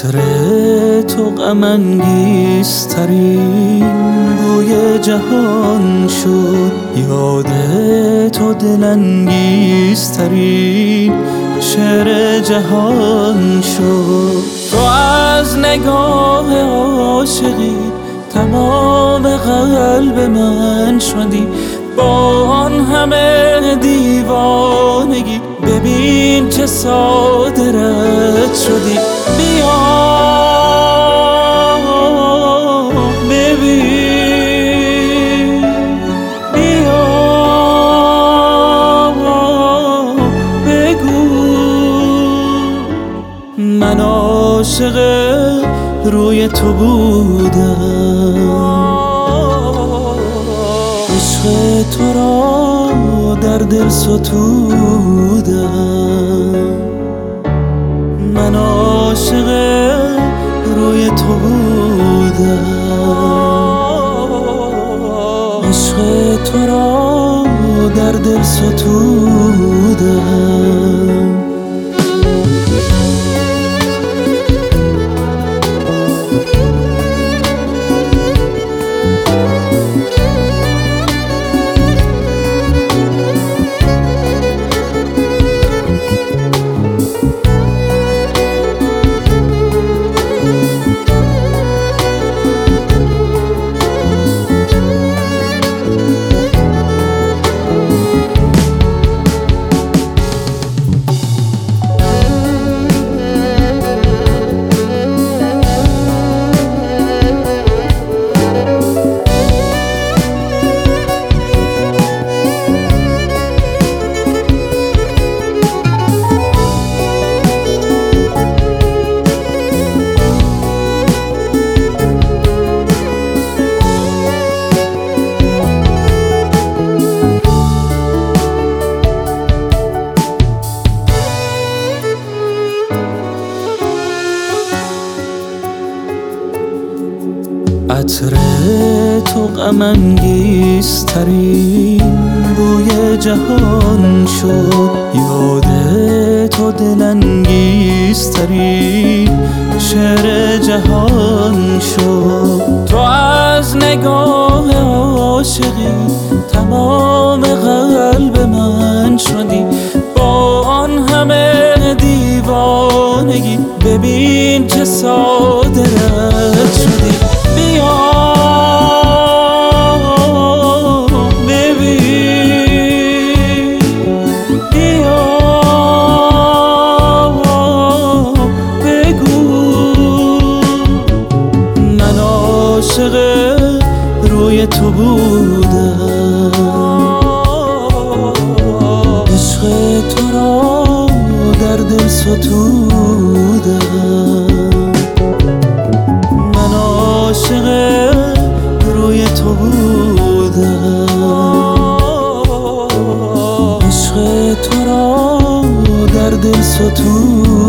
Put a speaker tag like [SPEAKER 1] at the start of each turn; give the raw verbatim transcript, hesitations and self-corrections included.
[SPEAKER 1] عطر تو غم انگیزترین بوی جهان شد، یاد تو دل انگیزترین شعر جهان شد. تو از نگاه عاشقی تمام قلب من شدی، با آن همه دیوانگی ببین چه ساده رد شدی. بیا ببین، بیا بگو من عاشق روی تو بودم، عشق تو را در دل ستودم. من عاشق روی تو بودم، عشق تو را در دل ستودم. عطر تو غم انگیزترین بوی جهان شد، یاد تو دل انگیزترین شعر جهان شد. تو از نگاه عاشقی تمام قلب من شدی، با آن همه دیوانگی ببین چه ساده رد شدی. بیا ببین، بیا بگو من عاشق روی تو بودم، عشق تو را در دل ستودم. عاشق روی تو بودم، عشق تو را در دل ستودم.